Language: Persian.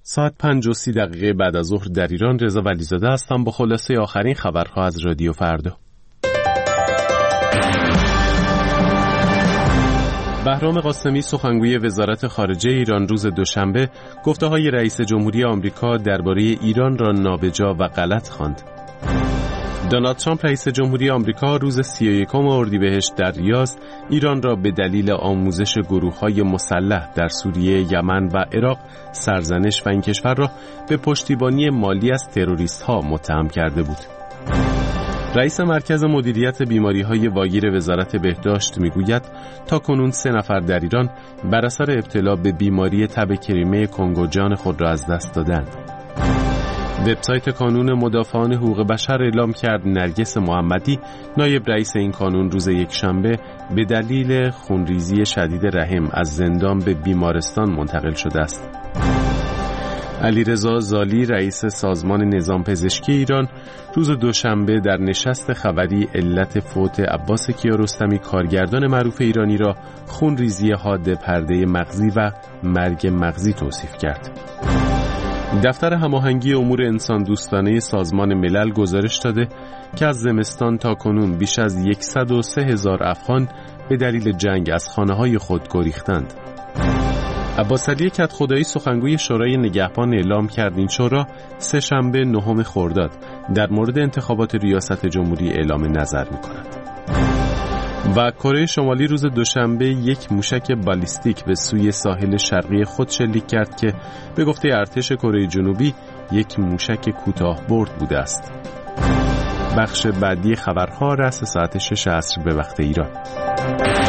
ساعت 5:30 بعد از ظهر در ایران. رضا ولیزاده هستم با خلاصه آخرین خبرها از رادیو فردا. بهرام قاسمی سخنگوی وزارت خارجه ایران روز دوشنبه گفته‌های رئیس جمهوری آمریکا درباره ایران را نابجا و غلط خواند. دونالد ترامپ رئیس جمهوری آمریکا روز 31 اردیبهشت در ریاض ایران را به دلیل آموزش گروه‌های مسلح در سوریه، یمن و عراق سرزنش و این کشور را به پشتیبانی مالی از تروریست‌ها متهم کرده بود. رئیس مرکز مدیریت بیماری‌های واگیر وزارت بهداشت میگوید تاکنون 3 نفر در ایران بر اثر ابتلا به بیماری تب کریمه کنگو جان خود را از دست دادند. وبسایت کانون مدافعان حقوق بشر اعلام کرد نرگس محمدی نایب رئیس این کانون روز یکشنبه به دلیل خونریزی شدید رحم از زندان به بیمارستان منتقل شده است. علیرضا زالی رئیس سازمان نظام پزشکی ایران روز دوشنبه در نشست خبری علت فوت عباس کیارستمی کارگردان معروف ایرانی را خونریزی حاد پرده مغزی و مرگ مغزی توصیف کرد. دفتر هماهنگی امور انسان دوستانه سازمان ملل گزارش داده که از زمستان تا کنون بیش از 103,000 افغان به دلیل جنگ از خانه‌های خود گریختند. عباس علی کدخدایی سخنگوی شورای نگهبان اعلام کرد این شورا سه‌شنبه 9 خرداد در مورد انتخابات ریاست جمهوری اعلام نظر می‌کند. و کره شمالی روز دوشنبه یک موشک بالیستیک به سوی ساحل شرقی خود شلیک کرد که به گفته ارتش کره جنوبی یک موشک کوتاه‌برد بوده است. بخش بعدی خبرها رأس ساعت 6 عصر به وقت ایران.